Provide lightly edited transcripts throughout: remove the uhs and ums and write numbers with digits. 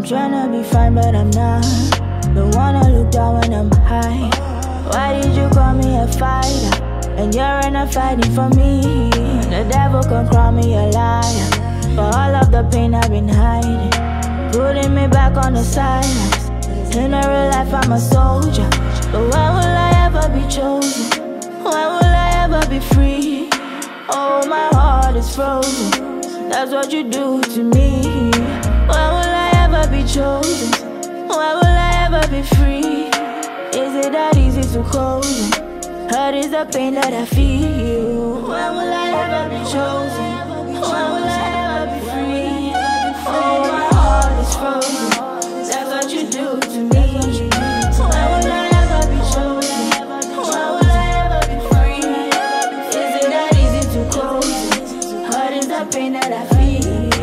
I'm tryna be fine, but I'm not. Don't wanna look down when I'm high. Why did you call me a fighter? And you're not fighting for me. The devil can call me a liar for all of the pain I've been hiding, putting me back on the sidelines. In a real life I'm a soldier, but when will I ever be chosen? When will I ever be free? Oh, my heart is frozen. That's what you do to me. When will I ever be chosen? When will I ever be free? Is it that easy to close? Hurt is the pain that I feel. When will I ever be chosen? When will I ever be free? Oh, my heart is frozen. That's what you do to me. When will I ever be chosen? When will I ever be free? Is it that easy to close? Hurt is the pain that I feel.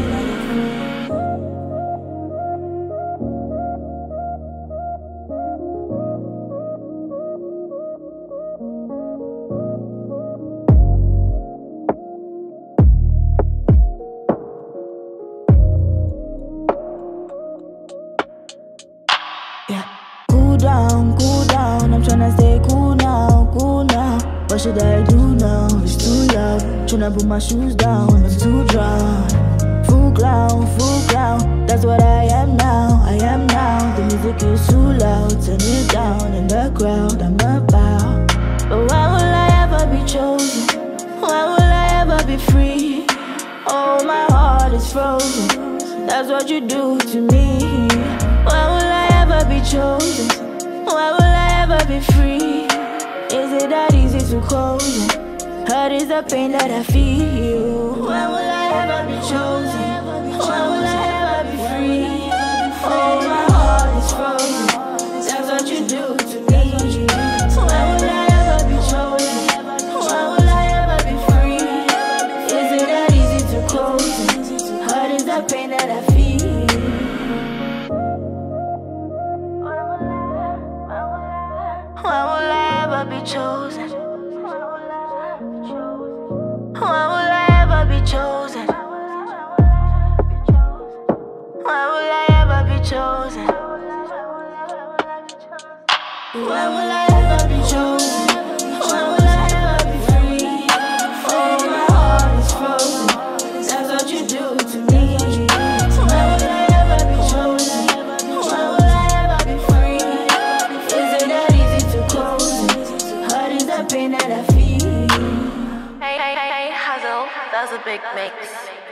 Yeah. Cool down, I'm tryna stay cool now. What should I do now? It's too loud. Tryna put my shoes down, I'm too drowned. Full clown, that's what I am now. The music is too loud, turn it down in the crowd, I'm about. But when will I ever be chosen? When will I ever be free? Oh, my heart is frozen. That's what you do to me. When will I ever be chosen? When will I ever be free? Is it that easy to close? Hurt is the pain that I feel. When will I ever be chosen? When will I ever be free? Oh, my heart is frozen. That's what you do to me. When will I ever be chosen? When will I ever be free? Is it that easy to close? Hurt is the pain that I feel. When will I ever be chosen? When will I ever be chosen? When will I ever be chosen? When will I ever be chosen? When will I ever be free? Oh, my heart is frozen. That's what you do to me. When will I ever be chosen? When will I ever be free? Is it that easy to close? Hurt is the pain that I feel. Hey, Hazel, that's a big mix.